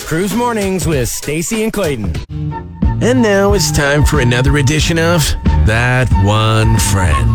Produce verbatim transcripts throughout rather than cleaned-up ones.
Cruise Mornings with Stacy and Clayton. And now it's time for another edition of That One Friend.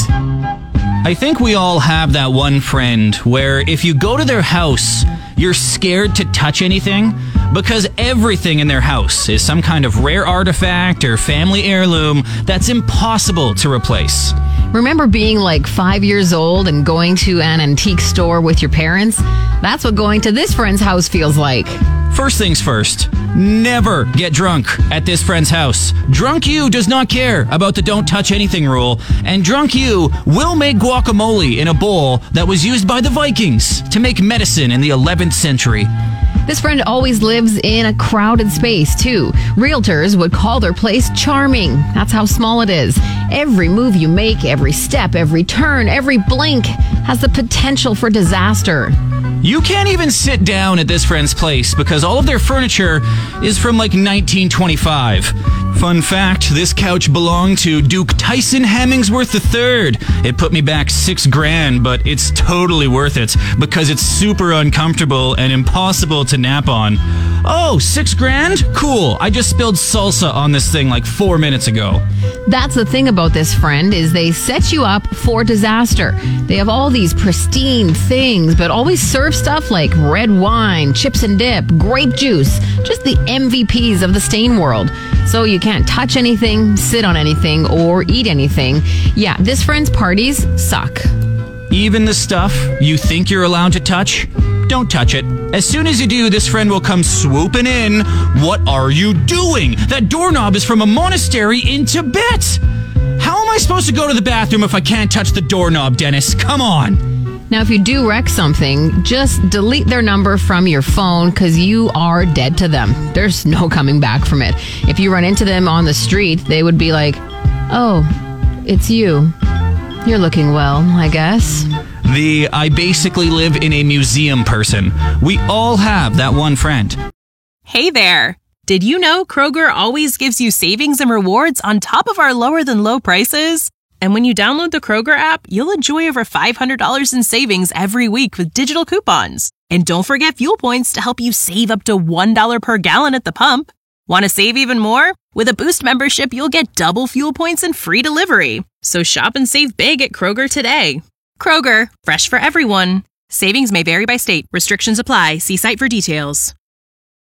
I think we all have that one friend where if you go to their house, you're scared to touch anything because everything in their house is some kind of rare artifact or family heirloom that's impossible to replace. Remember being like five years old and going to an antique store with your parents? That's what going to this friend's house feels like. First things first, never get drunk at this friend's house. Drunk you does not care about the don't touch anything rule, and drunk you will make guacamole in a bowl that was used by the Vikings to make medicine in the eleventh century. This friend always lives in a crowded space, too. Realtors would call their place charming. That's how small it is. Every move you make, every step, every turn, every blink has the potential for disaster. You can't even sit down at this friend's place because all of their furniture is from like nineteen twenty-five. Fun fact, this couch belonged to Duke Tyson Hemingsworth the third. It put me back six grand, but it's totally worth it because it's super uncomfortable and impossible to nap on. Oh, six grand? Cool. I just spilled salsa on this thing like four minutes ago. That's the thing about this friend is they set you up for disaster. They have all these pristine things, but always serve stuff like red wine, chips and dip, grape juice, just the M V Ps of the stain world. So you can't touch anything, sit on anything, or eat anything. Yeah, this friend's parties suck. Even the stuff you think you're allowed to touch? Don't touch it. As soon as you do, this friend will come swooping in. What are you doing? That doorknob is from a monastery in Tibet. How am I supposed to go to the bathroom if I can't touch the doorknob, Dennis? Come on. Now, if you do wreck something, just delete their number from your phone because you are dead to them. There's no coming back from it. If you run into them on the street, they would be like, "Oh, it's you. You're looking well, I guess." The I basically live in a museum person. We all have that one friend. Hey there! Did you know Kroger always gives you savings and rewards on top of our lower than low prices? And when you download the Kroger app, you'll enjoy over five hundred dollars in savings every week with digital coupons. And don't forget fuel points to help you save up to one dollar per gallon at the pump. Want to save even more? With a Boost membership, you'll get double fuel points and free delivery. So shop and save big at Kroger today. Kroger, fresh for everyone. Savings may vary by state. Restrictions apply. See site for details.